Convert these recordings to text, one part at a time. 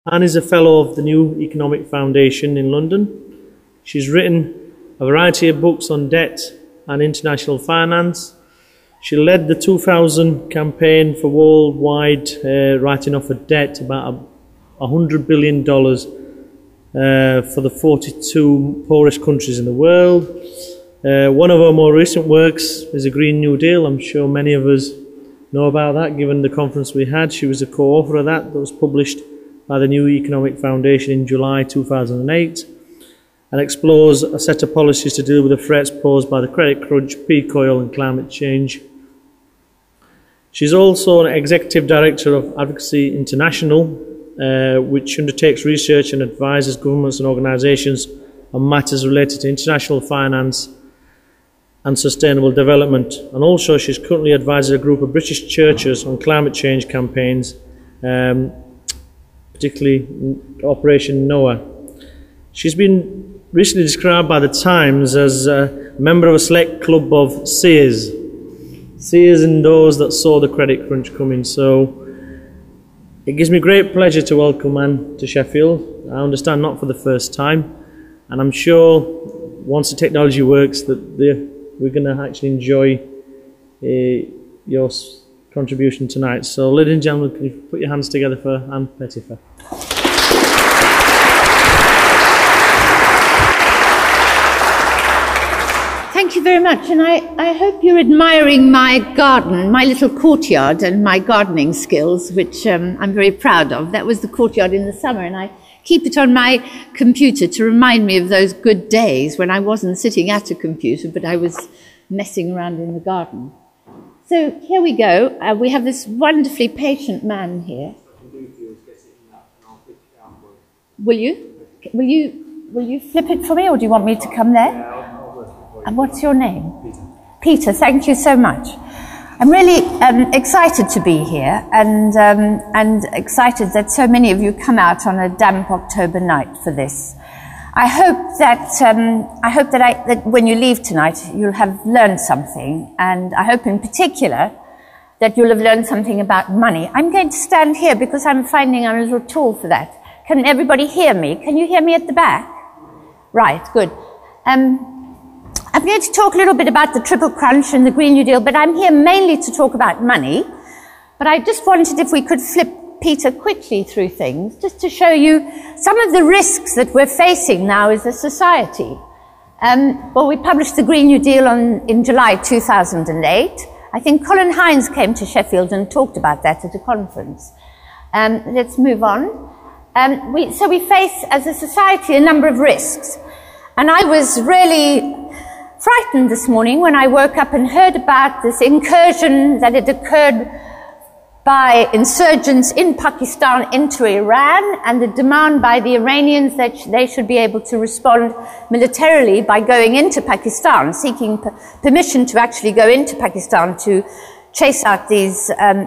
Anne is a fellow of the New Economic Foundation in London. She's written a variety of books on debt and international finance. She led the 2000 campaign for worldwide writing off a debt about $100 billion for the 42 poorest countries in the world. One of her more recent works is a Green New Deal. I'm sure many of us know about that, given the conference we had. She was a co-author of that was published by the New Economic Foundation in July 2008, and explores a set of policies to deal with the threats posed by the credit crunch, peak oil and climate change. She's also an Executive Director of Advocacy International, which undertakes research and advises governments and organisations on matters related to international finance and sustainable development. And also she's currently advising a group of British churches on climate change campaigns, particularly Operation Noah. She's been recently described by the Times as a member of a select club of seers. Seers and those that saw the credit crunch coming. So it gives me great pleasure to welcome Anne to Sheffield. I understand not for the first time, and I'm sure once the technology works that we're going to actually enjoy your contribution tonight. So ladies and gentlemen, can you put your hands together for Anne Pettifer. Thank you very much, and I hope you're admiring my garden, my little courtyard, and my gardening skills, which I'm very proud of. That was the courtyard in the summer, and I keep it on my computer to remind me of those good days when I wasn't sitting at a computer, but I was messing around in the garden. So here we go. We have this wonderfully patient man here. Will you flip it for me, or do you want me to come there? And what's your name? Peter. Peter, thank you so much. I'm really excited to be here, and excited that so many of you come out on a damp October night for this. I hope that when you leave tonight, you'll have learned something, and I hope in particular that you'll have learned something about money. I'm going to stand here because I'm finding I'm a little tall for that. Can everybody hear me? Can you hear me at the back? Right, good. I'm going to talk a little bit about the Triple Crunch and the Green New Deal, but I'm here mainly to talk about money. But I just wanted, if we could flip Peter quickly through things, just to show you some of the risks that we're facing now as a society. Well, we published the Green New Deal in July 2008. I think Colin Hines came to Sheffield and talked about that at a conference. Let's move on. So we face, as a society, a number of risks. And I was really frightened this morning when I woke up and heard about this incursion that had occurred by insurgents in Pakistan into Iran, and the demand by the Iranians that they should be able to respond militarily by going into Pakistan, seeking permission to actually go into Pakistan to chase out these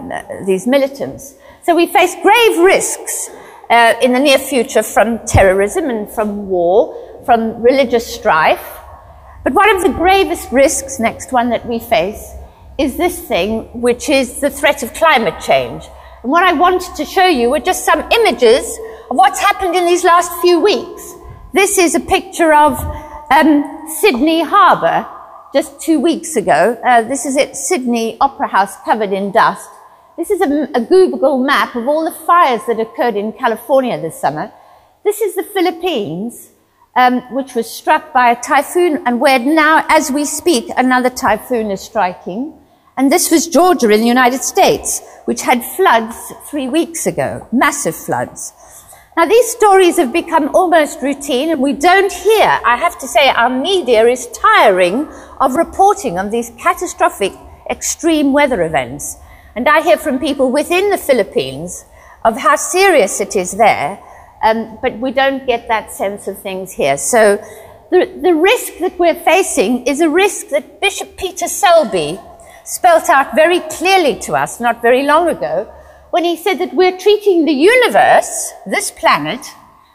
militants. So we face grave risks in the near future from terrorism and from war, from religious strife. But one of the gravest risks, next one, that we face is this thing, which is the threat of climate change. And what I wanted to show you were just some images of what's happened in these last few weeks. This is a picture of Sydney Harbour just 2 weeks ago. This is at Sydney Opera House, covered in dust. This is a Google map of all the fires that occurred in California this summer. This is the Philippines, which was struck by a typhoon, and where now, as we speak, another typhoon is striking. And this was Georgia in the United States, which had floods 3 weeks ago, massive floods. Now, these stories have become almost routine, and we don't hear, I have to say, our media is tiring of reporting on these catastrophic extreme weather events. And I hear from people within the Philippines of how serious it is there, but we don't get that sense of things here. So the risk that we're facing is a risk that Bishop Peter Selby spelt out very clearly to us not very long ago, when he said that we're treating the universe, this planet,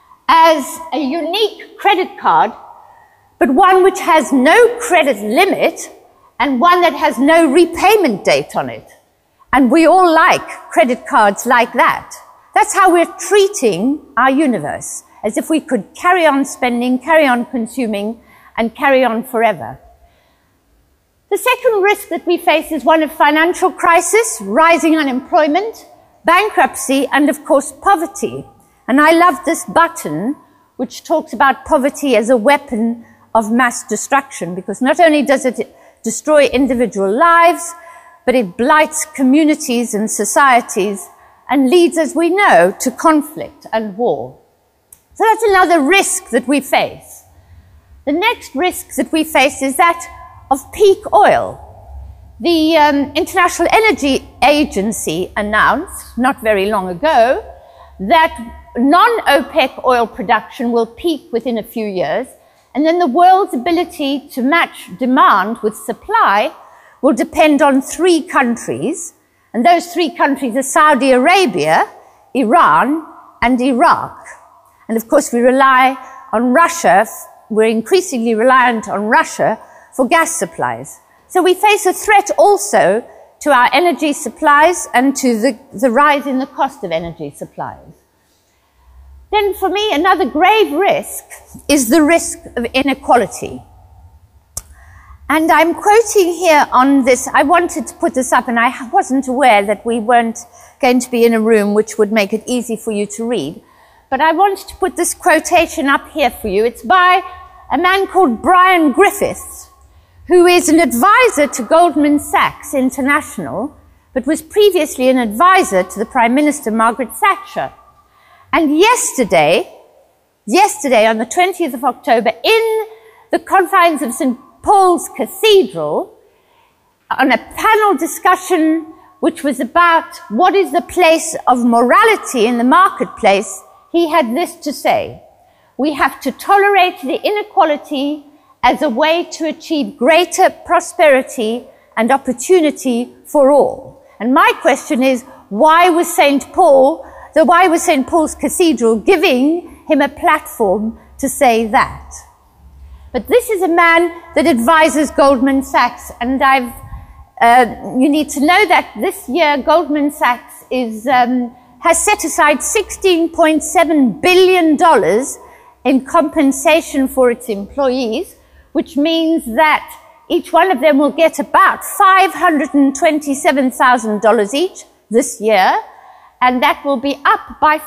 as a unique credit card, but one which has no credit limit and one that has no repayment date on it. And we all like credit cards like that. That's how we're treating our universe, as if we could carry on spending, carry on consuming, and carry on forever. The second risk that we face is one of financial crisis, rising unemployment, bankruptcy, and of course poverty. And I love this button which talks about poverty as a weapon of mass destruction, because not only does it destroy individual lives, but it blights communities and societies and leads, as we know, to conflict and war. So that's another risk that we face. The next risk that we face is that of peak oil. The International Energy Agency announced, not very long ago, that non-OPEC oil production will peak within a few years, and then the world's ability to match demand with supply will depend on 3 countries, and those 3 countries are Saudi Arabia, Iran, and Iraq. And of course we rely on Russia, we're increasingly reliant on Russia for gas supplies. So we face a threat also to our energy supplies and to the rise in the cost of energy supplies. Then for me, another grave risk is the risk of inequality. And I'm quoting here on this, I wanted to put this up and I wasn't aware that we weren't going to be in a room which would make it easy for you to read. But I wanted to put this quotation up here for you. It's by a man called Brian Griffiths, who is an advisor to Goldman Sachs International, but was previously an advisor to the Prime Minister Margaret Thatcher. And yesterday on the 20th of October, in the confines of St. Paul's Cathedral, on a panel discussion which was about what is the place of morality in the marketplace, he had this to say: we have to tolerate the inequality as a way to achieve greater prosperity and opportunity for all. And my question is, why was St. Paul's Cathedral giving him a platform to say that? But this is a man that advises Goldman Sachs, and you need to know that this year Goldman Sachs has set aside $16.7 billion in compensation for its employees, which means that each one of them will get about $527,000 each this year, and that will be up by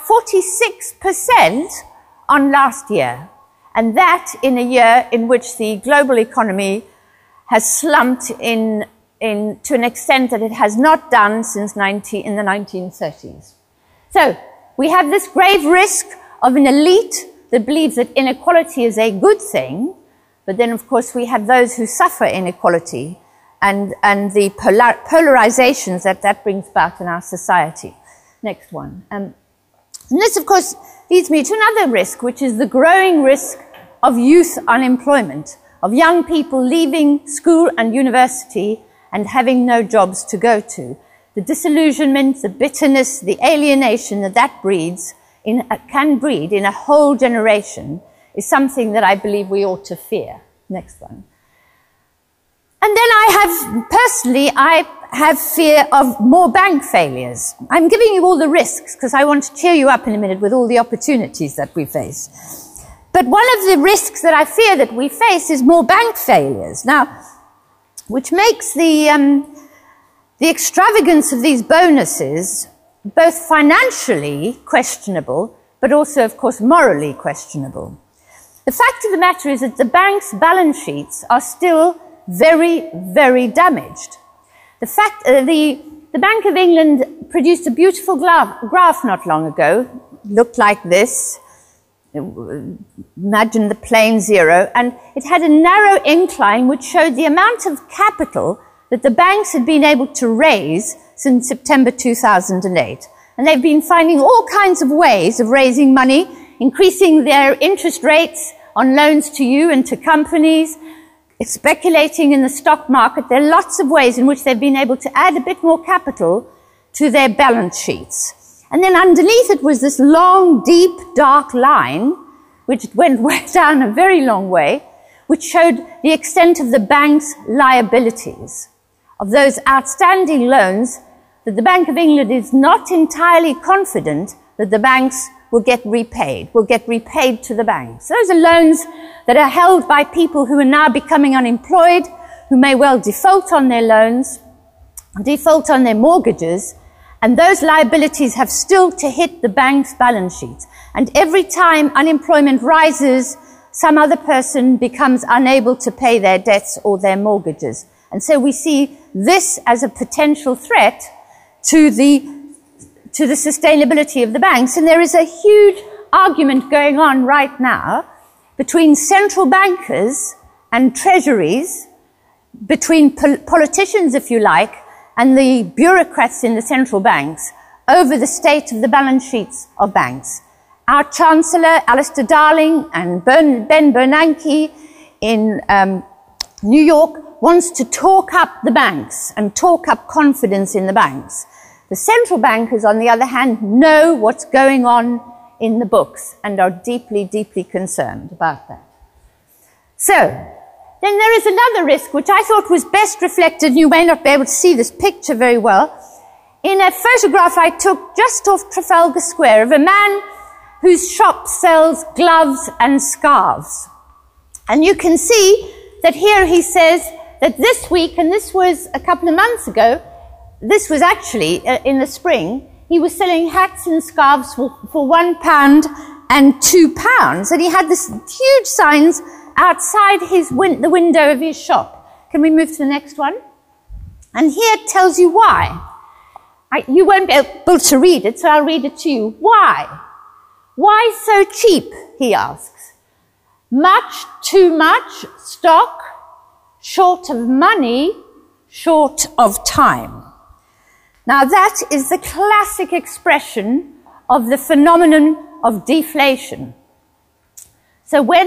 46% on last year. And that in a year in which the global economy has slumped to an extent that it has not done since in the 1930s. So we have this grave risk of an elite that believes that inequality is a good thing, but then of course we have those who suffer inequality and the polarizations that brings about in our society. Next one. And this of course leads me to another risk, which is the growing risk of youth unemployment, of young people leaving school and university and having no jobs to go to. The disillusionment, the bitterness, the alienation that can breed in a whole generation is something that I believe we ought to fear. Next one. And then I have fear of more bank failures. I'm giving you all the risks because I want to cheer you up in a minute with all the opportunities that we face. But one of the risks that I fear that we face is more bank failures. Now, which makes the extravagance of these bonuses both financially questionable, but also, of course, morally questionable. The fact of the matter is that the bank's balance sheets are still very, very damaged. The Bank of England produced a beautiful graph not long ago, looked like this. Imagine the plane zero, and it had a narrow incline which showed the amount of capital that the banks had been able to raise since September 2008. And they've been finding all kinds of ways of raising money, increasing their interest rates on loans to you and to companies, speculating in the stock market. There are lots of ways in which they've been able to add a bit more capital to their balance sheets. And then underneath it was this long, deep, dark line, which went way down a very long way, which showed the extent of the bank's liabilities, of those outstanding loans that the Bank of England is not entirely confident that the banks will get repaid to the banks. Those are loans that are held by people who are now becoming unemployed, who may well default on their loans, default on their mortgages, and those liabilities have still to hit the bank's balance sheets. And every time unemployment rises, some other person becomes unable to pay their debts or their mortgages. And so we see this as a potential threat to the sustainability of the banks. And there is a huge argument going on right now between central bankers and treasuries, between politicians, if you like, and the bureaucrats in the central banks over the state of the balance sheets of banks. Our Chancellor, Alistair Darling, and Ben Bernanke in New York wants to talk up the banks and talk up confidence in the banks. The central bankers, on the other hand, know what's going on in the books and are deeply, deeply concerned about that. So, then there is another risk, which I thought was best reflected, and you may not be able to see this picture very well, in a photograph I took just off Trafalgar Square of a man whose shop sells gloves and scarves. And you can see that here he says that this week, and this was a couple of months ago, this was actually in the spring, he was selling hats and scarves for £1 and £2. And he had this huge signs outside the window of his shop. Can we move to the next one? And here it tells you why. You won't be able to read it, so I'll read it to you. Why? Why so cheap, he asks. Much, too much stock, short of money, short of time. Now that is the classic expression of the phenomenon of deflation. So when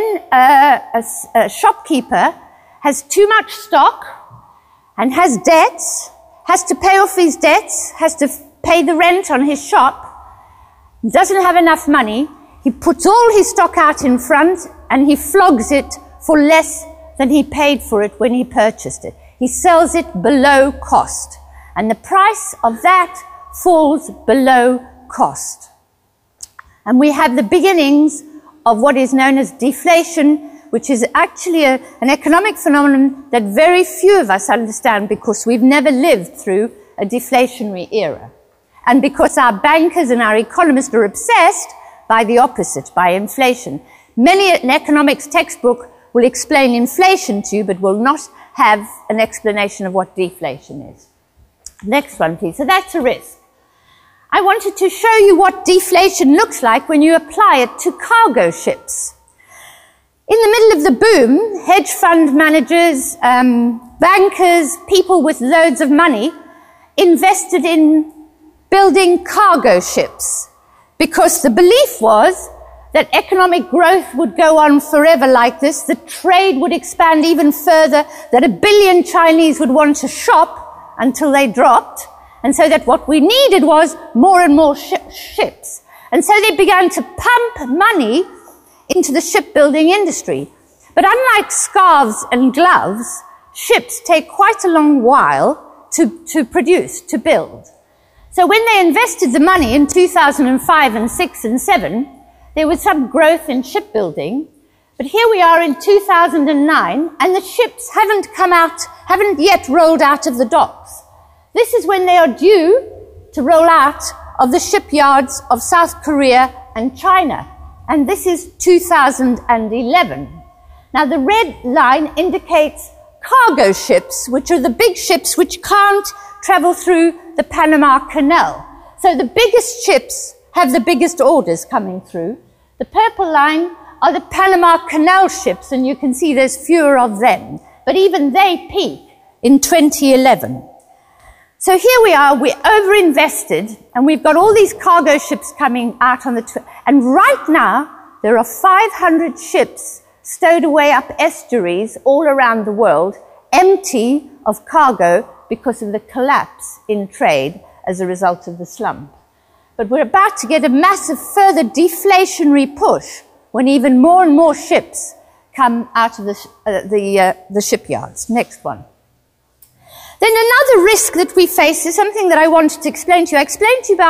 a shopkeeper has too much stock and has debts, has to pay off his debts, has to pay the rent on his shop, doesn't have enough money, he puts all his stock out in front and he flogs it for less than he paid for it when he purchased it. He sells it below cost. And the price of that falls below cost. And we have the beginnings of what is known as deflation, which is actually an economic phenomenon that very few of us understand because we've never lived through a deflationary era. And because our bankers and our economists are obsessed by the opposite, by inflation. Many an economics textbook will explain inflation to you, but will not have an explanation of what deflation is. Next one, please. So that's a risk. I wanted to show you what deflation looks like when you apply it to cargo ships. In the middle of the boom, hedge fund managers, bankers, people with loads of money invested in building cargo ships because the belief was that economic growth would go on forever like this, that trade would expand even further, that 1 billion Chinese would want to shop until they dropped, and so that what we needed was more and more ships. And so they began to pump money into the shipbuilding industry. But unlike scarves and gloves, ships take quite a long while to produce, to build. So when they invested the money in 2005 and 6 and 7, there was some growth in shipbuilding. But here we are in 2009, and the ships haven't yet rolled out of the docks. This is when they are due to roll out of the shipyards of South Korea and China. And this is 2011. Now the red line indicates cargo ships, which are the big ships which can't travel through the Panama Canal. So the biggest ships have the biggest orders coming through. The purple line are the Panama Canal ships, and you can see there's fewer of them. But even they peak in 2011. So here we are, we're overinvested, and we've got all these cargo ships coming out on and right now, there are 500 ships stowed away up estuaries all around the world, empty of cargo because of the collapse in trade as a result of the slump. But we're about to get a massive further deflationary push when even more and more ships come out of the shipyards. Next one. Then another risk that we face is something that I wanted to explain to you. I explained to you about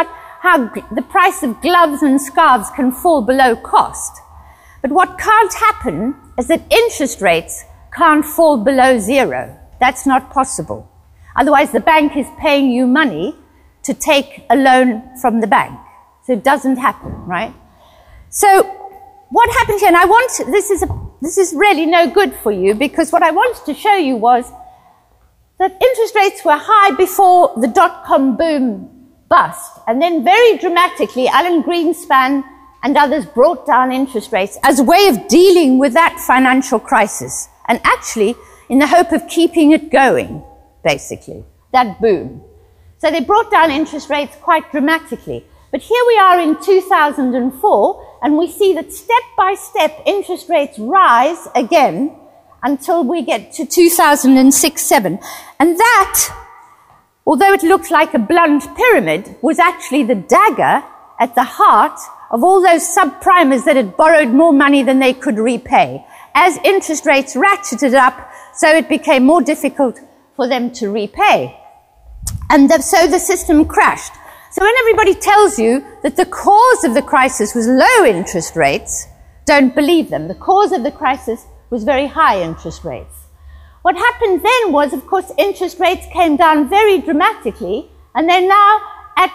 how the price of gloves and scarves can fall below cost. But what can't happen is that interest rates can't fall below zero. That's not possible. Otherwise, the bank is paying you money to take a loan from the bank. So it doesn't happen, right? So what happened here, and this is really no good for you, because what I wanted to show you was that interest rates were high before the dot-com boom bust. And then very dramatically, Alan Greenspan and others brought down interest rates as a way of dealing with that financial crisis. And actually, in the hope of keeping it going, basically, that boom. So they brought down interest rates quite dramatically. But here we are in 2004, and we see that step by step interest rates rise again until we get to 2006-07. And that, although it looked like a blunt pyramid, was actually the dagger at the heart of all those subprimers that had borrowed more money than they could repay. As interest rates ratcheted up, so it became more difficult for them to repay. And so the system crashed. So when everybody tells you that the cause of the crisis was low interest rates, don't believe them. The cause of the crisis was very high interest rates. What happened then was, of course, interest rates came down very dramatically, and they're now at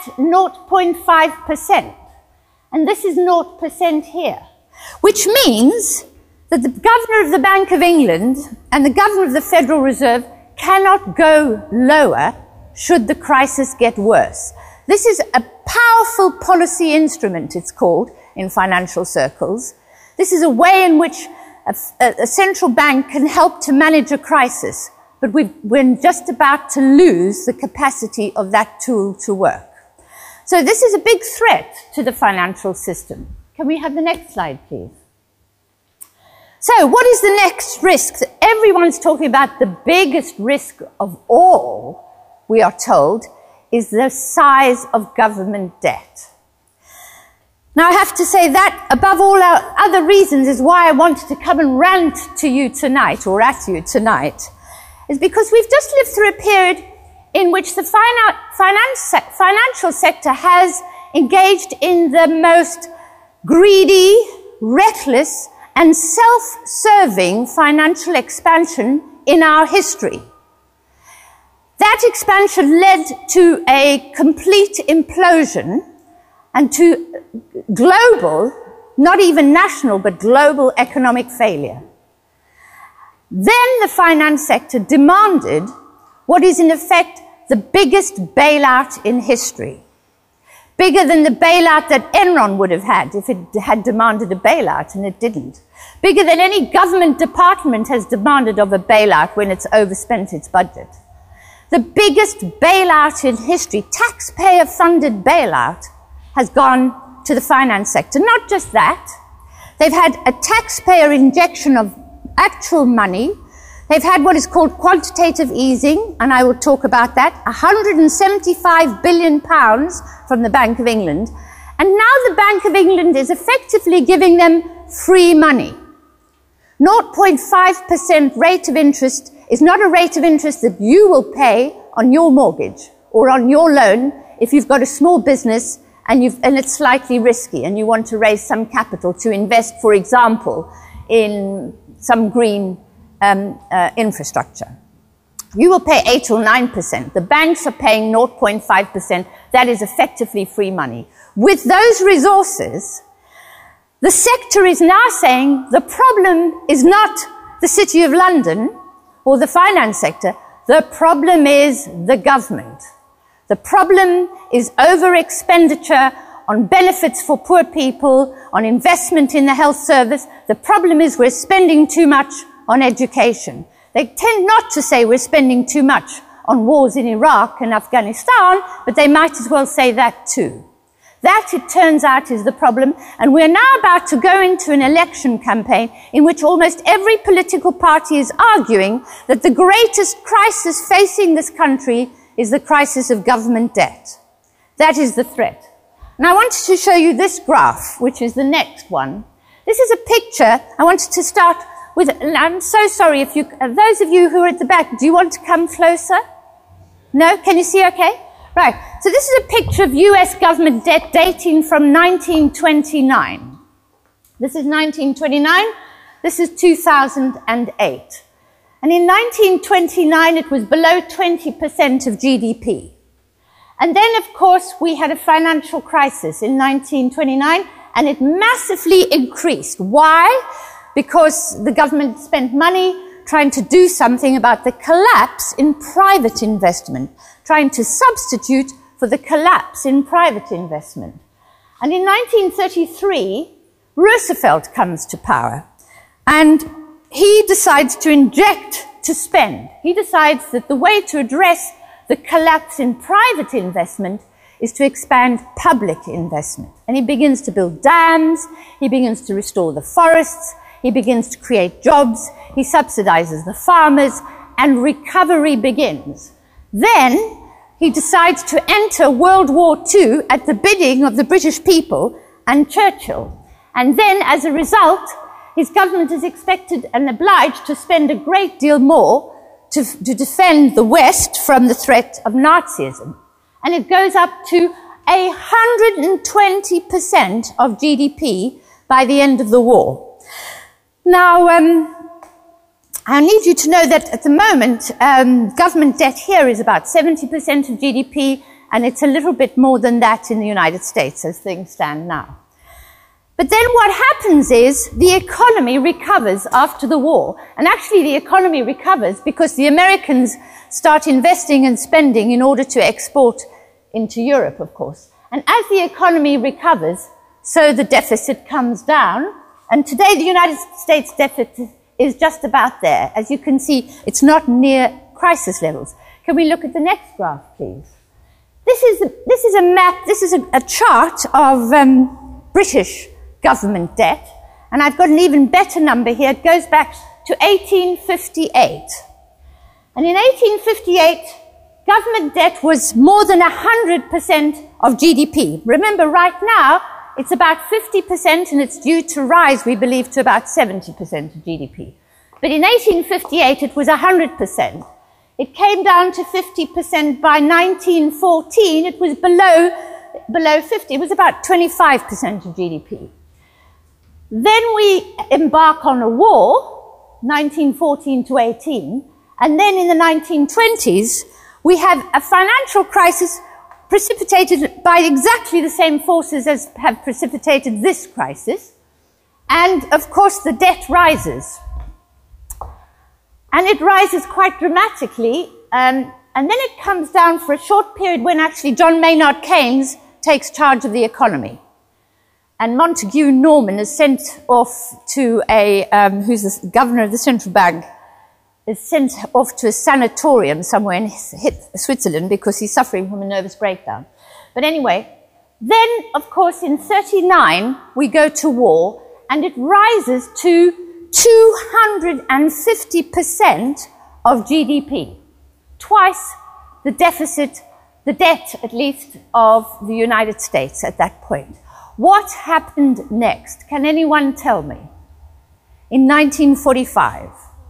0.5%. And this is 0% here, which means that the governor of the Bank of England and the governor of the Federal Reserve cannot go lower should the crisis get worse. This is a powerful policy instrument, it's called, in financial circles. This is a way in which a central bank can help to manage a crisis, but we're just about to lose the capacity of that tool to work. So this is a big threat to the financial system. Can we have the next slide, please? So what is the next risk? Everyone's talking about the biggest risk of all, we are told, is the size of government debt. Now, I have to say that, above all our other reasons, is why I wanted to come and rant to you tonight, or at you tonight, is because we've just lived through a period in which the financial sector has engaged in the most greedy, reckless, and self-serving financial expansion in our history. That expansion led to a complete implosion and to global, not even national, but global economic failure. Then the finance sector demanded what is in effect the biggest bailout in history. Bigger than the bailout that Enron would have had if it had demanded a bailout, and it didn't. Bigger than any government department has demanded of a bailout when it's overspent its budget. The biggest bailout in history, taxpayer-funded bailout, has gone to the finance sector. Not just that. They've had a taxpayer injection of actual money. They've had what is called quantitative easing, and I will talk about that, £175 billion from the Bank of England. And now the Bank of England is effectively giving them free money. 0.5% rate of interest is not a rate of interest that you will pay on your mortgage or on your loan if you've got a small business and it's slightly risky and you want to raise some capital to invest, for example, in some green infrastructure. You will pay 8 or 9%. The banks are paying 0.5%. That is effectively free money. With those resources, the sector is now saying the problem is not the City of London or the finance sector. The problem is the government. The problem is over-expenditure on benefits for poor people, on investment in the health service. The problem is we're spending too much on education. They tend not to say we're spending too much on wars in Iraq and Afghanistan, but they might as well say that too. That, it turns out, is the problem, and we're now about to go into an election campaign in which almost every political party is arguing that the greatest crisis facing this country is the crisis of government debt. That is the threat. And I wanted to show you this graph, which is the next one. This is a picture. I wanted to start with, and I'm so sorry if you, those of you who are at the back, do you want to come closer? No? Can you see okay? Right, so this is a picture of US government debt dating from 1929. This is 1929, this is 2008. And in 1929, it was below 20% of GDP. And then, of course, we had a financial crisis in 1929, and it massively increased. Why? Because the government spent money trying to do something about the collapse in private investment, trying to substitute for the collapse in private investment. And in 1933, Roosevelt comes to power, and he decides to inject to spend. He decides that the way to address the collapse in private investment is to expand public investment. And he begins to build dams, he begins to restore the forests, he begins to create jobs, he subsidizes the farmers, and recovery begins. Then he decides to enter World War II at the bidding of the British people and Churchill. And then, as a result, his government is expected and obliged to spend a great deal more to defend the West from the threat of Nazism. And it goes up to 120% of GDP by the end of the war. Now, I need you to know that at the moment, government debt here is about 70% of GDP, and it's a little bit more than that in the United States as things stand now. But then what happens is the economy recovers after the war. And actually the economy recovers because the Americans start investing and spending in order to export into Europe, of course. And as the economy recovers, so the deficit comes down. And today the United States deficit is just about there. As you can see, it's not near crisis levels. Can we look at the next graph, please? This is a map, this is a chart of British government debt, and I've got an even better number here. It goes back to 1858. And in 1858, government debt was more than 100% of GDP. Remember, right now, it's about 50%, and it's due to rise, we believe, to about 70% of GDP. But in 1858, it was 100%. It came down to 50% by 1914. It was below 50. It was about 25% of GDP. Then we embark on a war, 1914 to 18, and then in the 1920s, we have a financial crisis precipitated by exactly the same forces as have precipitated this crisis. And, of course, the debt rises. And it rises quite dramatically, and then it comes down for a short period when actually John Maynard Keynes takes charge of the economy. And Montague Norman is sent off to who's the governor of the central bank, is sent off to a sanatorium somewhere in Switzerland because he's suffering from a nervous breakdown. But anyway, then, of course, in 1939, we go to war, and it rises to 250% of GDP. Twice the deficit, the debt, at least, of the United States at that point. What happened next? Can anyone tell me? In 1945.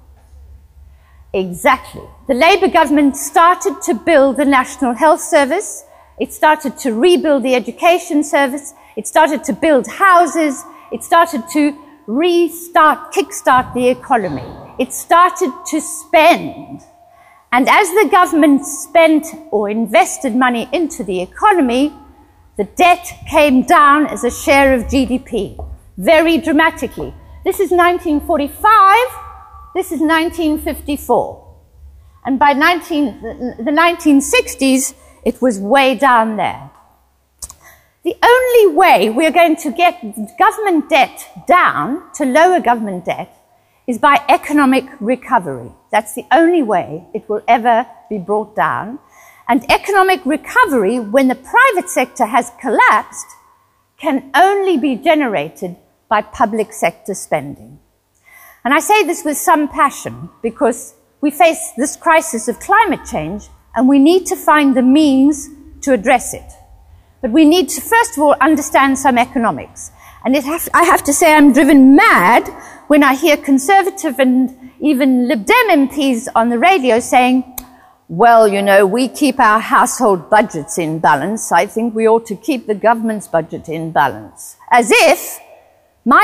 Exactly. The Labour government started to build the National Health Service. It started to rebuild the education service. It started to build houses. It started to kickstart the economy. It started to spend. And as the government spent or invested money into the economy, the debt came down as a share of GDP, very dramatically. This is 1945, this is 1954. And by the 1960s, it was way down there. The only way we're going to get government debt down, to lower government debt, is by economic recovery. That's the only way it will ever be brought down. And economic recovery, when the private sector has collapsed, can only be generated by public sector spending. And I say this with some passion because we face this crisis of climate change and we need to find the means to address it. But we need to, first of all, understand some economics. And I have to say I'm driven mad when I hear Conservative and even Lib Dem MPs on the radio saying, well, you know, we keep our household budgets in balance. I think we ought to keep the government's budget in balance. As if my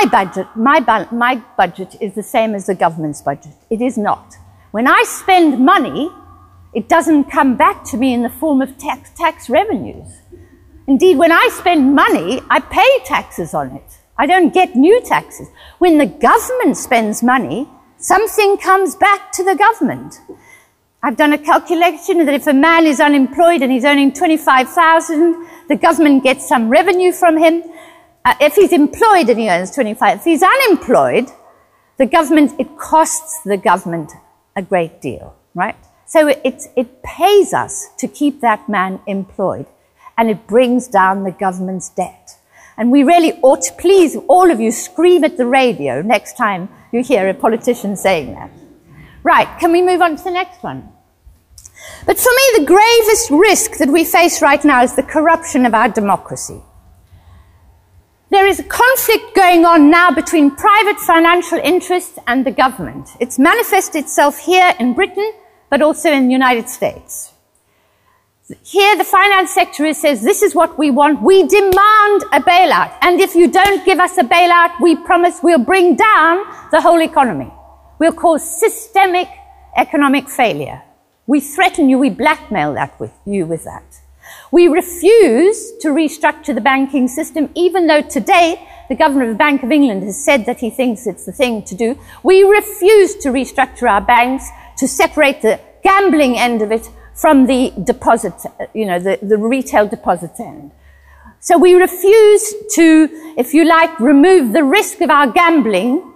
budget is the same as the government's budget. It is not. When I spend money, it doesn't come back to me in the form of tax revenues. Indeed, when I spend money, I pay taxes on it. I don't get new taxes. When the government spends money, something comes back to the government. I've done a calculation that if a man is unemployed and he's earning 25,000, the government gets some revenue from him. If he's employed and he earns 25,000, if he's unemployed, it costs the government a great deal, right? So it pays us to keep that man employed, and it brings down the government's debt. And we really ought to, please, all of you, scream at the radio next time you hear a politician saying that. Right, can we move on to the next one? But for me, the gravest risk that we face right now is the corruption of our democracy. There is a conflict going on now between private financial interests and the government. It's manifested itself here in Britain, but also in the United States. Here, the finance sector says, this is what we want. We demand a bailout. And if you don't give us a bailout, we promise we'll bring down the whole economy. We'll cause systemic economic failure. We threaten you, we blackmail you with that. We refuse to restructure the banking system, even though today the Governor of the Bank of England has said that he thinks it's the thing to do. We refuse to restructure our banks, to separate the gambling end of it from the deposit, the retail deposit end. So we refuse to, if you like, remove the risk of our gambling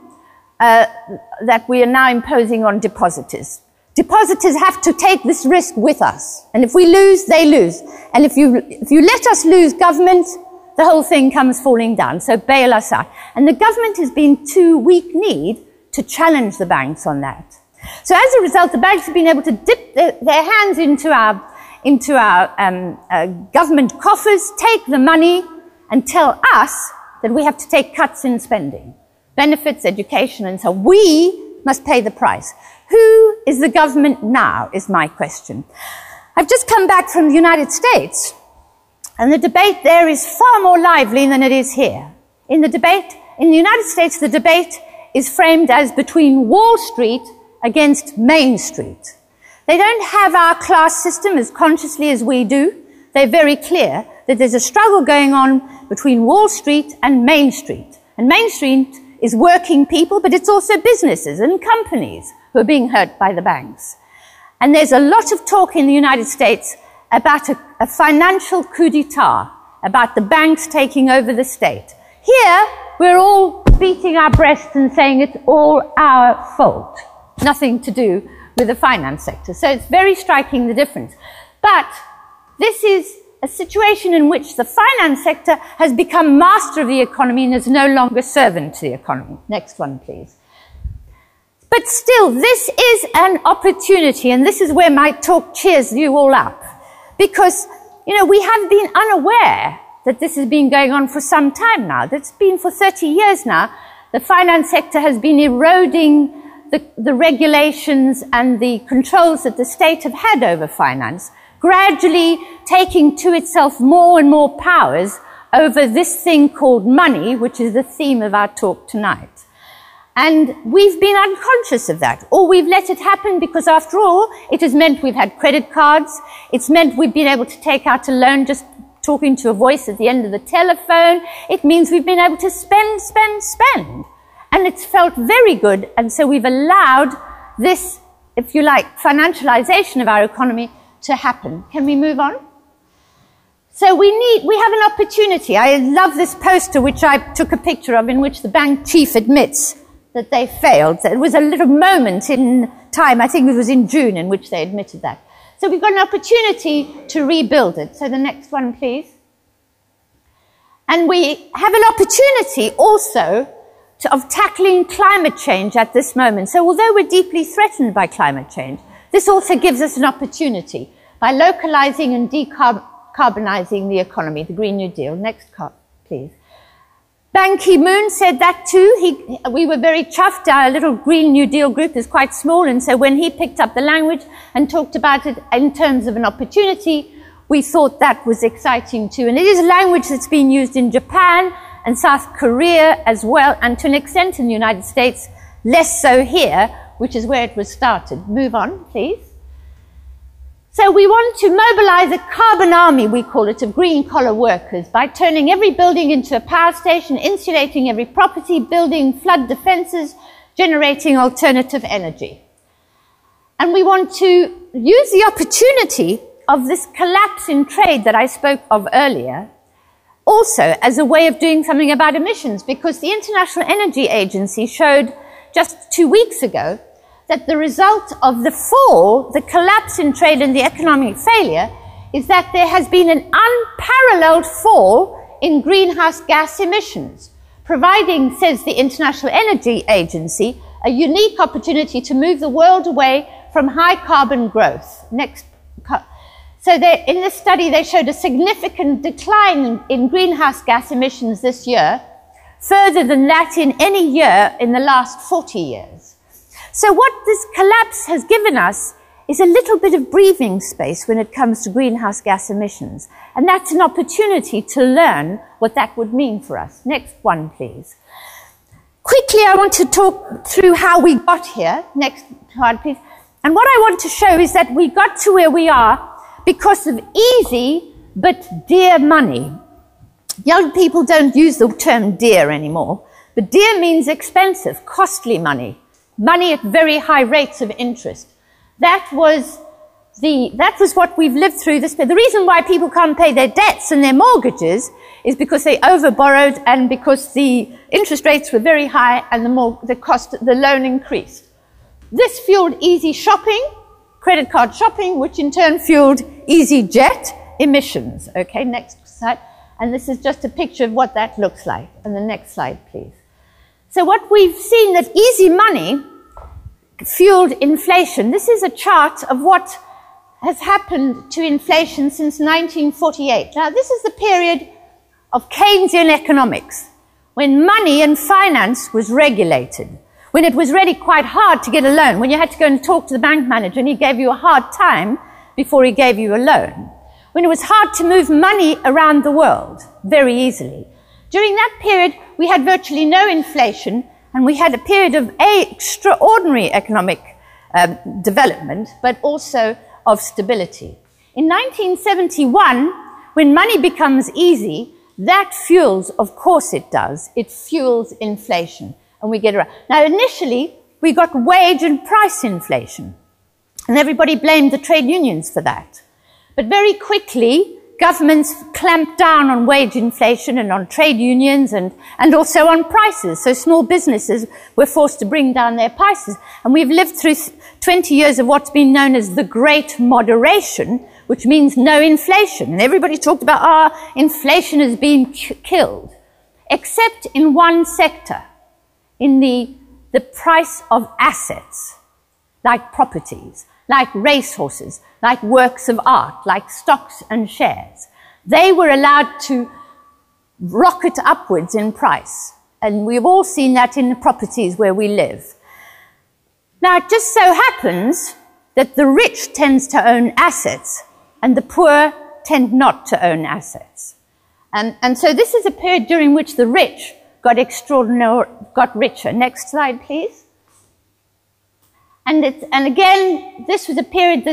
that we are now imposing on depositors. Depositors have to take this risk with us. And if we lose, they lose. And if you let us lose government, the whole thing comes falling down. So bail us out. And the government has been too weak-kneed to challenge the banks on that. So as a result, the banks have been able to dip their hands into our government coffers, take the money, and tell us that we have to take cuts in spending. Benefits, education, and so on. We must pay the price. Who is the government now, is my question. I've just come back from the United States, and the debate there is far more lively than it is here. In the United States, the debate is framed as between Wall Street against Main Street. They don't have our class system as consciously as we do. They're very clear that there's a struggle going on between Wall Street and Main Street. And Main Street is working people, but it's also businesses and companies who are being hurt by the banks. And there's a lot of talk in the United States about a financial coup d'etat, about the banks taking over the state. Here, we're all beating our breasts and saying it's all our fault. Nothing to do with the finance sector. So it's very striking, the difference. But this is a situation in which the finance sector has become master of the economy and is no longer servant to the economy. Next one, please. But still, this is an opportunity, and this is where my talk cheers you all up. Because, we have been unaware that this has been going on for some time now. That's been for 30 years now. The finance sector has been eroding the regulations and the controls that the state have had over finance, gradually taking to itself more and more powers over this thing called money, which is the theme of our talk tonight. And we've been unconscious of that, or we've let it happen because, after all, it has meant we've had credit cards. It's meant we've been able to take out a loan just talking to a voice at the end of the telephone. It means we've been able to spend. And it's felt very good, and so we've allowed this, if you like, financialization of our economy to happen. Can we move on? So we have an opportunity. I love this poster, which I took a picture of, in which the bank chief admits that they failed. It was a little moment in time, I think it was in June, in which they admitted that. So we've got an opportunity to rebuild it. So the next one, please. And we have an opportunity also of tackling climate change at this moment. So although we're deeply threatened by climate change, this also gives us an opportunity by localizing and decarbonizing the economy, the Green New Deal. Next card, please. Ban Ki-moon said that too. We were very chuffed. Our little Green New Deal group is quite small, and so when he picked up the language and talked about it in terms of an opportunity, we thought that was exciting too. And it is a language that's been used in Japan and South Korea as well, and to an extent in the United States, less so here, which is where it was started. Move on, please. So we want to mobilize a carbon army, we call it, of green-collar workers by turning every building into a power station, insulating every property, building flood defenses, generating alternative energy. And we want to use the opportunity of this collapse in trade that I spoke of earlier also as a way of doing something about emissions, because the International Energy Agency showed just 2 weeks ago that the result of the fall, the collapse in trade and the economic failure, is that there has been an unparalleled fall in greenhouse gas emissions, providing, says the International Energy Agency, a unique opportunity to move the world away from high carbon growth. So in this study, they showed a significant decline in greenhouse gas emissions this year, further than that in any year in the last 40 years. So what this collapse has given us is a little bit of breathing space when it comes to greenhouse gas emissions. And that's an opportunity to learn what that would mean for us. Next one, please. Quickly, I want to talk through how we got here. Next slide, please. And what I want to show is that we got to where we are because of easy but dear money. Young people don't use the term dear anymore, but dear means expensive, costly money. Money at very high rates of interest. That was what we've lived through this. The reason why people can't pay their debts and their mortgages is because they overborrowed and because the interest rates were very high and the loan increased. This fueled easy shopping, credit card shopping, which in turn fueled EasyJet emissions. Okay, next slide. And this is just a picture of what that looks like. And the next slide, please. So what we've seen, that easy money fueled inflation. This is a chart of what has happened to inflation since 1948. Now, this is the period of Keynesian economics, when money and finance was regulated, when it was really quite hard to get a loan, when you had to go and talk to the bank manager and he gave you a hard time before he gave you a loan, when it was hard to move money around the world very easily. During that period, we had virtually no inflation, and we had a period of extraordinary economic development, but also of stability. In 1971, when money becomes easy, that fuels, of course it does, it fuels inflation, and we get around. Now, initially, we got wage and price inflation, and everybody blamed the trade unions for that. But very quickly, governments clamped down on wage inflation and on trade unions and also on prices. So small businesses were forced to bring down their prices. And we've lived through 20 years of what's been known as the Great Moderation, which means no inflation. And everybody talked about, inflation has been killed. Except in one sector, in the price of assets, like properties, like racehorses, like works of art, like stocks and shares. They were allowed to rocket upwards in price. And we've all seen that in the properties where we live. Now, it just so happens that the rich tends to own assets and the poor tend not to own assets. And so this is a period during which the rich got richer. Next slide, please. And again, this was a period,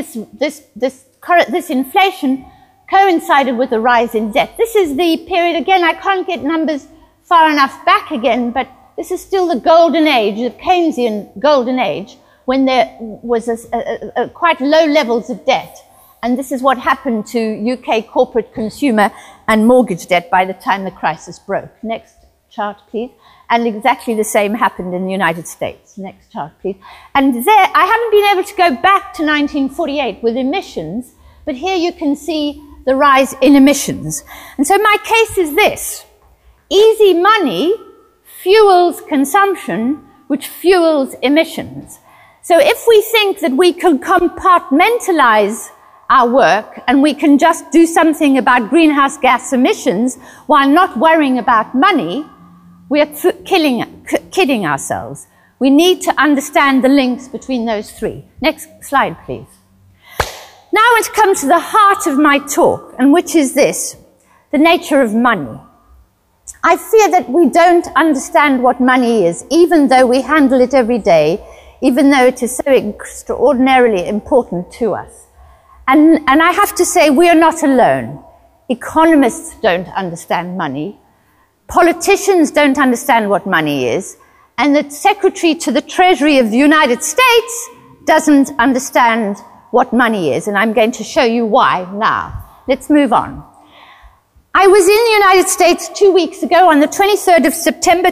this inflation coincided with a rise in debt. This is the period, again, I can't get numbers far enough back again, but this is still the golden age, the Keynesian golden age, when there was quite low levels of debt. And this is what happened to UK corporate, consumer and mortgage debt by the time the crisis broke. Next chart, please. And exactly the same happened in the United States. Next chart, please. And there, I haven't been able to go back to 1948 with emissions, but here you can see the rise in emissions. And so my case is this. Easy money fuels consumption, which fuels emissions. So if we think that we can compartmentalize our work and we can just do something about greenhouse gas emissions while not worrying about money, we are kidding ourselves. We need to understand the links between those three. Next slide, please. Now I want to come to the heart of my talk, and which is this, the nature of money. I fear that we don't understand what money is, even though we handle it every day, even though it is so extraordinarily important to us. And I have to say, we are not alone. Economists don't understand money. Politicians don't understand what money is. And the Secretary to the Treasury of the United States doesn't understand what money is. And I'm going to show you why now. Let's move on. I was in the United States 2 weeks ago on the 23rd of September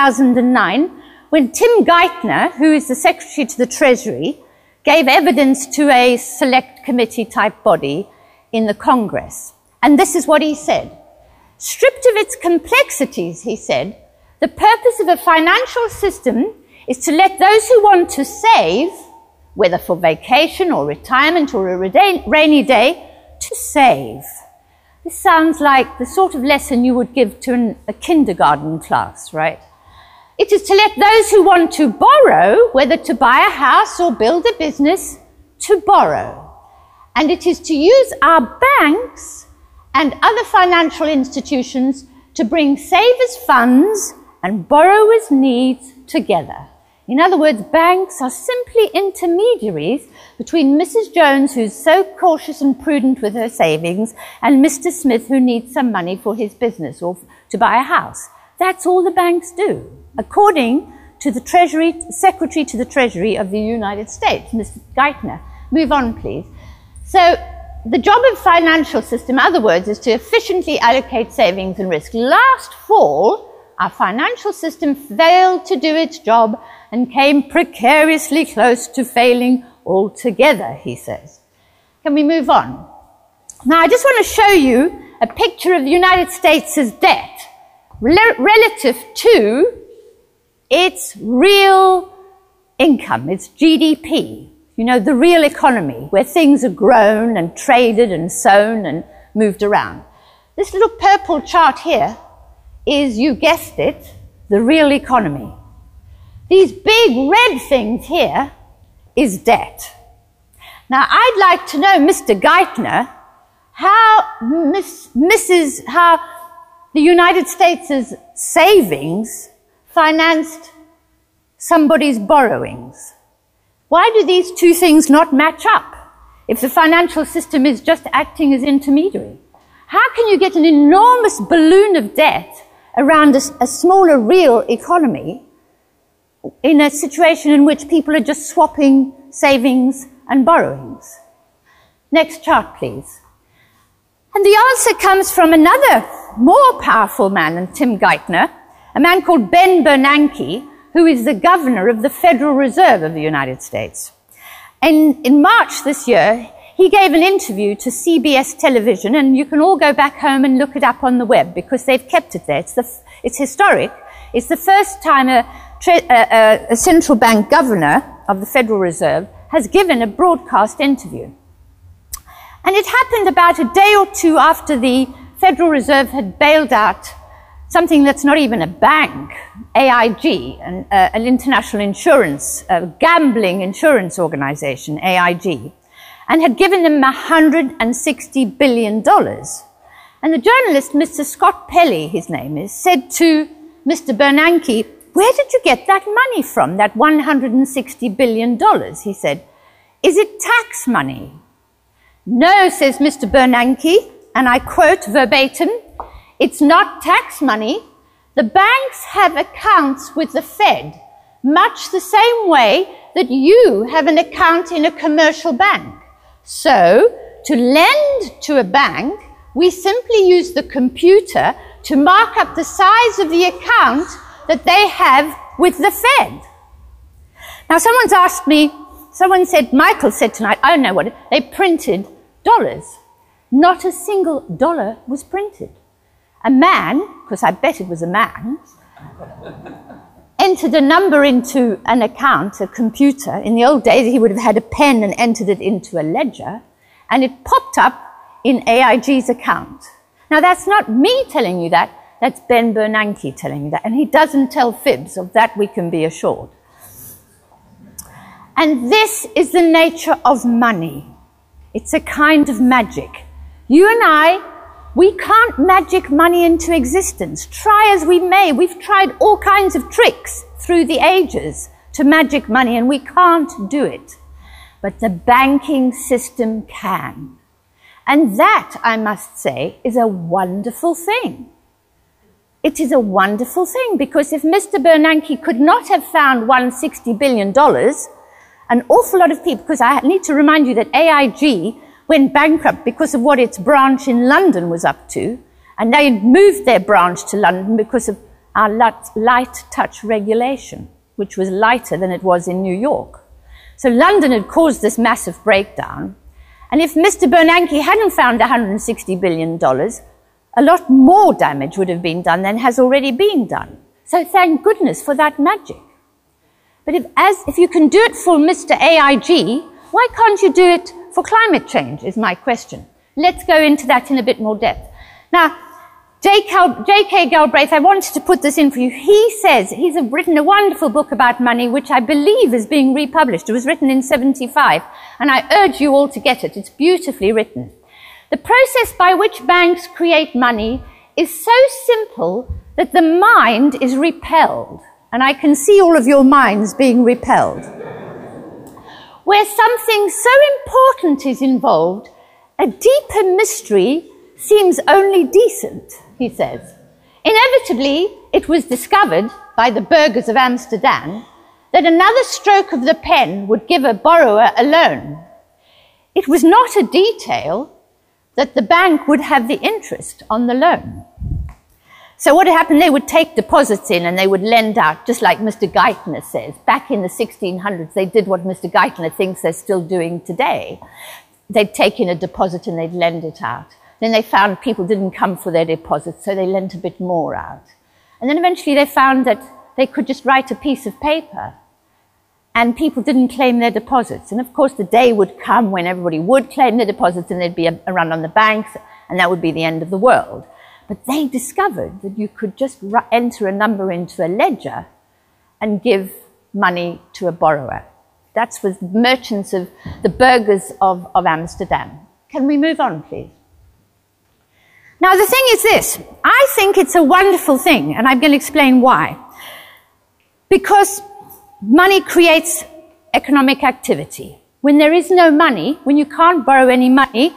2009 when Tim Geithner, who is the Secretary to the Treasury, gave evidence to a select committee type body in the Congress. And this is what he said. Stripped of its complexities, he said, the purpose of a financial system is to let those who want to save, whether for vacation or retirement or a rainy day, to save. This sounds like the sort of lesson you would give to a kindergarten class, right? It is to let those who want to borrow, whether to buy a house or build a business, to borrow. And it is to use our banks and other financial institutions to bring savers' funds and borrowers' needs together. In other words, banks are simply intermediaries between Mrs. Jones, who's so cautious and prudent with her savings, and Mr. Smith, who needs some money for his business or to buy a house. That's all the banks do, according to the Secretary to the Treasury of the United States, Mr. Geithner. Move on, please. So the job of financial system, in other words, is to efficiently allocate savings and risk. Last fall, our financial system failed to do its job and came precariously close to failing altogether, he says. Can we move on? Now, I just want to show you a picture of the United States' debt relative to its real income, its GDP. You know, the real economy, where things are grown and traded and sown and moved around. This little purple chart here is, you guessed it, the real economy. These big red things here is debt. Now, I'd like to know, Mr. Geithner, how the United States' savings financed somebody's borrowings. Why do these two things not match up if the financial system is just acting as intermediary? How can you get an enormous balloon of debt around a smaller real economy in a situation in which people are just swapping savings and borrowings? Next chart, please. And the answer comes from another more powerful man than Tim Geithner, a man called Ben Bernanke, who is the governor of the Federal Reserve of the United States. And in March this year, he gave an interview to CBS television, and you can all go back home and look it up on the web because they've kept it there. It's historic. It's the first time a central bank governor of the Federal Reserve has given a broadcast interview. And it happened about a day or two after the Federal Reserve had bailed out something that's not even a bank, AIG, an international insurance, gambling insurance organization, AIG, and had given them $160 billion. And the journalist, Mr. Scott Pelley, his name is, said to Mr. Bernanke, "Where did you get that money from, that $160 billion? He said, "Is it tax money?" "No," says Mr. Bernanke, and I quote verbatim, "It's not tax money. The banks have accounts with the Fed, much the same way that you have an account in a commercial bank. So, to lend to a bank, we simply use the computer to mark up the size of the account that they have with the Fed." Now, someone's asked me, Michael said tonight, I don't know what, they printed dollars. Not a single dollar was printed. A man, because I bet it was a man, entered a number into an account, a computer. In the old days, he would have had a pen and entered it into a ledger, and it popped up in AIG's account. Now, that's not me telling you that. That's Ben Bernanke telling you that. And he doesn't tell fibs, of that we can be assured. And this is the nature of money. It's a kind of magic. You and I, we can't magic money into existence. Try as we may. We've tried all kinds of tricks through the ages to magic money, and we can't do it. But the banking system can. And that, I must say, is a wonderful thing. It is a wonderful thing, because if Mr. Bernanke could not have found $160 billion, an awful lot of people, because I need to remind you that AIG went bankrupt because of what its branch in London was up to, and they moved their branch to London because of our light touch regulation, which was lighter than it was in New York. So London had caused this massive breakdown, and if Mr. Bernanke hadn't found $160 billion, a lot more damage would have been done than has already been done. So thank goodness for that magic. But if you can do it for Mr. AIG, why can't you do it for climate change, is my question. Let's go into that in a bit more depth. Now, J.K. Galbraith, I wanted to put this in for you. He says, he's written a wonderful book about money, which I believe is being republished. It was written in 1975, and I urge you all to get it. It's beautifully written. The process by which banks create money is so simple that the mind is repelled. And I can see all of your minds being repelled. Where something so important is involved, a deeper mystery seems only decent, he says. Inevitably, it was discovered by the burghers of Amsterdam that another stroke of the pen would give a borrower a loan. It was not a detail that the bank would have the interest on the loan. So what happened, they would take deposits in and they would lend out, just like Mr. Geithner says. Back in the 1600s, they did what Mr. Geithner thinks they're still doing today. They'd take in a deposit and they'd lend it out. Then they found people didn't come for their deposits, so they lent a bit more out. And then eventually they found that they could just write a piece of paper and people didn't claim their deposits. And of course the day would come when everybody would claim their deposits and there'd be a run on the banks, and that would be the end of the world. But they discovered that you could just enter a number into a ledger and give money to a borrower. That was merchants of the burghers of Amsterdam. Can we move on, please? Now, the thing is this. I think it's a wonderful thing, and I'm going to explain why. Because money creates economic activity. When there is no money, when you can't borrow any money,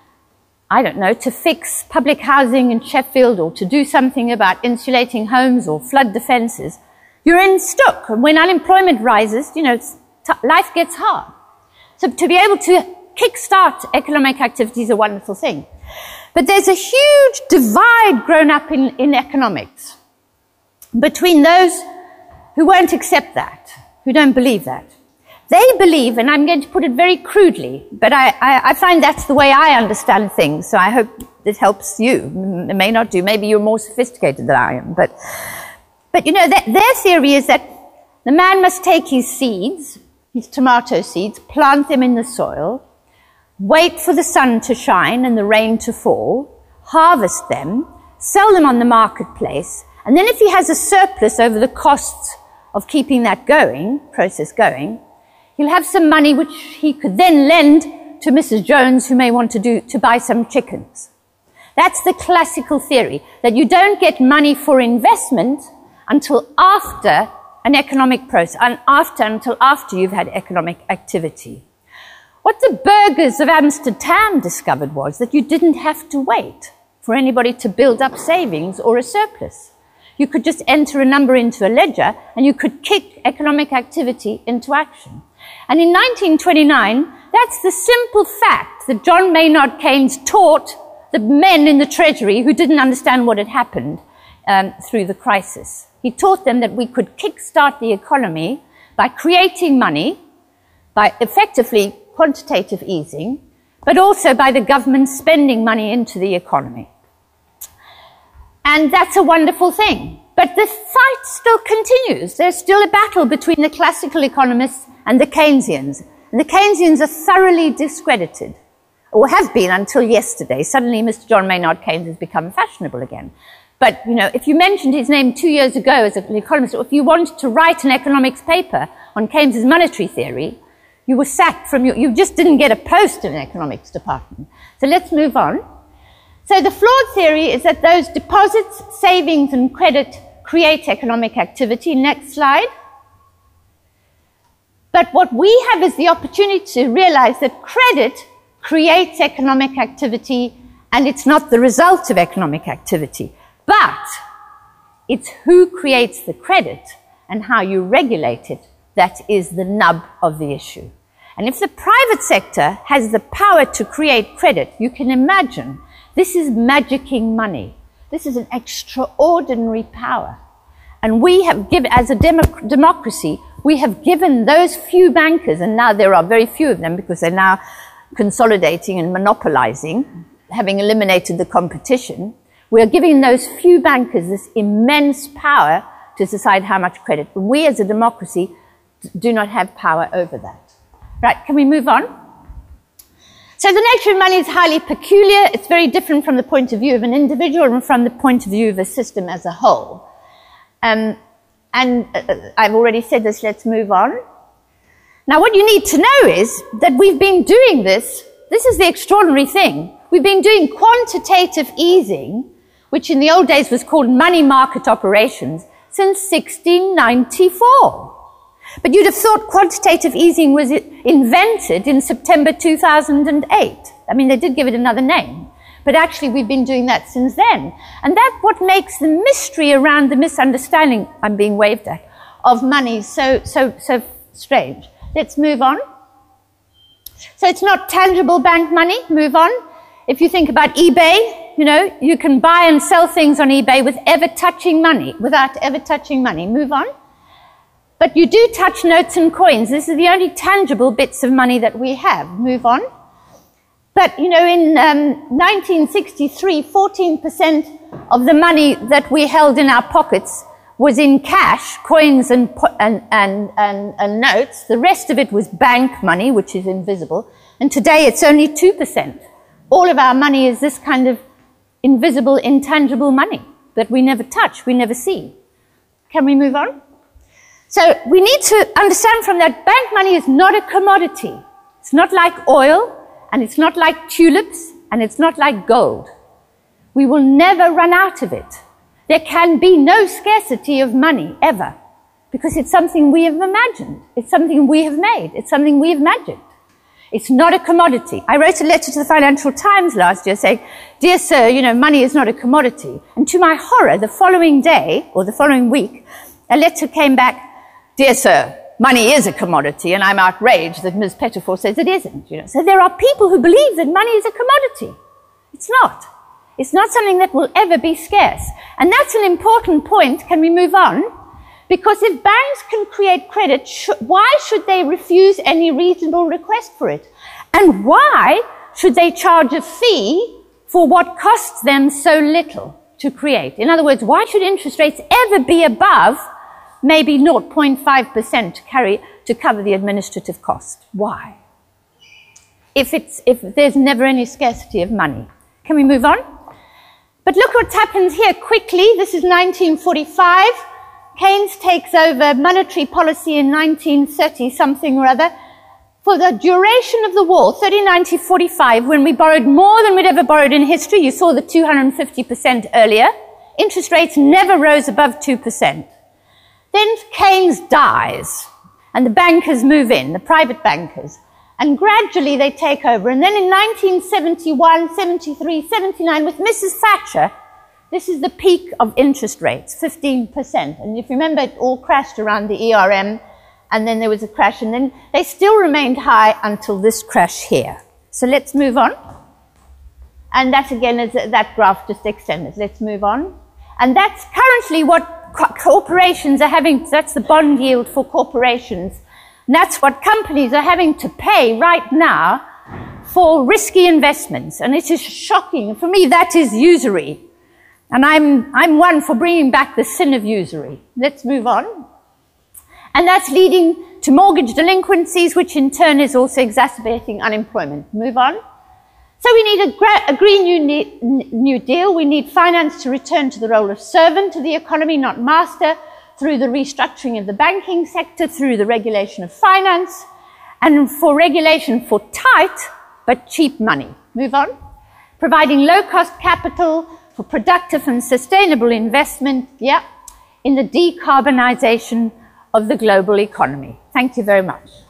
I don't know, to fix public housing in Sheffield or to do something about insulating homes or flood defences, you're in stuck. And when unemployment rises, you know, life gets hard. So to be able to kickstart economic activity is a wonderful thing. But there's a huge divide grown up in economics between those who won't accept that, who don't believe that. They believe, and I'm going to put it very crudely, but I find that's the way I understand things, so I hope it helps you. It may not do. Maybe you're more sophisticated than I am. But you know, their theory is that the man must take his seeds, his tomato seeds, plant them in the soil, wait for the sun to shine and the rain to fall, harvest them, sell them on the marketplace, and then if he has a surplus over the costs of keeping that process going, he'll have some money which he could then lend to Mrs. Jones, who may want to buy some chickens. That's the classical theory, that you don't get money for investment until after an economic process, and until after you've had economic activity. What the burghers of Amsterdam discovered was that you didn't have to wait for anybody to build up savings or a surplus. You could just enter a number into a ledger and you could kick economic activity into action. And in 1929, that's the simple fact that John Maynard Keynes taught the men in the Treasury who didn't understand what had happened through the crisis. He taught them that we could kickstart the economy by creating money, by effectively quantitative easing, but also by the government spending money into the economy. And that's a wonderful thing. But the fight still continues. There's still a battle between the classical economists and the Keynesians. And the Keynesians are thoroughly discredited, or have been until yesterday. Suddenly Mr. John Maynard Keynes has become fashionable again. But, you know, if you mentioned his name 2 years ago as an economist, or if you wanted to write an economics paper on Keynes's monetary theory, you were sacked from you just didn't get a post in the economics department. So let's move on. So the flawed theory is that those deposits, savings, and credit create economic activity. Next slide. But what we have is the opportunity to realize that credit creates economic activity, and it's not the result of economic activity. But it's who creates the credit and how you regulate it that is the nub of the issue. And if the private sector has the power to create credit, you can imagine this is magicking money. This is an extraordinary power. And we have given, as a democracy, we have given those few bankers, and now there are very few of them because they're now consolidating and monopolizing, having eliminated the competition, we are giving those few bankers this immense power to decide how much credit. We as a democracy do not have power over that. Right, can we move on? So the nature of money is highly peculiar. It's very different from the point of view of an individual and from the point of view of a system as a whole. I've already said this, let's move on. Now what you need to know is that we've been doing this is the extraordinary thing. We've been doing quantitative easing, which in the old days was called money market operations, since 1694. But you'd have thought quantitative easing was invented in September 2008. I mean, they did give it another name. But actually, we've been doing that since then. And that's what makes the mystery around the misunderstanding, I'm being waved at, of money so strange. Let's move on. So it's not tangible bank money. Move on. If you think about eBay, you know, you can buy and sell things on eBay without ever touching money. Move on. But you do touch notes and coins. This is the only tangible bits of money that we have. Move on. But, you know, in 1963, 14% of the money that we held in our pockets was in cash, coins and notes. The rest of it was bank money, which is invisible. And today it's only 2%. All of our money is this kind of invisible, intangible money that we never touch, we never see. Can we move on? So we need to understand from that bank money is not a commodity. It's not like oil, and it's not like tulips, and it's not like gold. We will never run out of it. There can be no scarcity of money, ever, because it's something we have imagined. It's something we have made. It's something we have magicked. It's not a commodity. I wrote a letter to the Financial Times last year saying, "Dear sir, you know, money is not a commodity." And to my horror, the following day, or the following week, a letter came back, "Dear sir, money is a commodity," and I'm outraged that Ms. Pettifor says it isn't. You know. So there are people who believe that money is a commodity. It's not. It's not something that will ever be scarce. And that's an important point. Can we move on? Because if banks can create credit, why should they refuse any reasonable request for it? And why should they charge a fee for what costs them so little to create? In other words, why should interest rates ever be above maybe 0.5% to cover the administrative cost? Why? If there's never any scarcity of money. Can we move on? But look what happens here quickly. This is 1945. Keynes takes over monetary policy in 1930, something or other. For the duration of the war, 39 to 45, when we borrowed more than we'd ever borrowed in history, you saw the 250% earlier, interest rates never rose above 2%. Then Keynes dies, and the bankers move in, the private bankers, and gradually they take over. And then in 1971, 73, 79, with Mrs. Thatcher, this is the peak of interest rates, 15%. And if you remember, it all crashed around the ERM, and then there was a crash, and then they still remained high until this crash here. So let's move on. And that again is that graph just extended. Let's move on. And that's currently what corporations are having, that's the bond yield for corporations. And that's what companies are having to pay right now for risky investments. And it is shocking. For me, that is usury. And I'm one for bringing back the sin of usury. Let's move on. And that's leading to mortgage delinquencies, which in turn is also exacerbating unemployment. Move on. So we need a Green New Deal. We need finance to return to the role of servant to the economy, not master, through the restructuring of the banking sector, through the regulation of finance, and for regulation for tight but cheap money. Move on. Providing low-cost capital for productive and sustainable investment, in the decarbonisation of the global economy. Thank you very much.